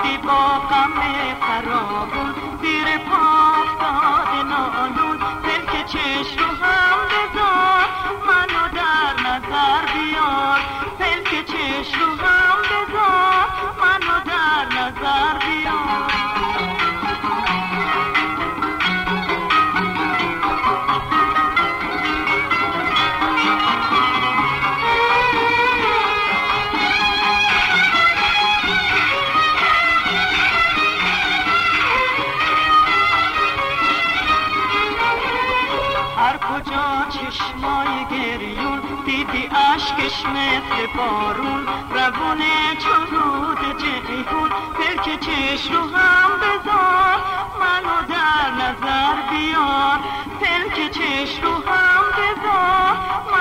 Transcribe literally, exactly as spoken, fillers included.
رفتی با غم فراغون زیر پا افتاده نالون پلک چشم رو هم بذار منو در نظر بیار پلک چشم رو هم بذار منو در نظر بیار چشمای گریون دیدی عشقش مثل بارون روونه چرود جیهون پلک چشم رو هم بذار منو در نظر بیار پلک چشم رو هم بذار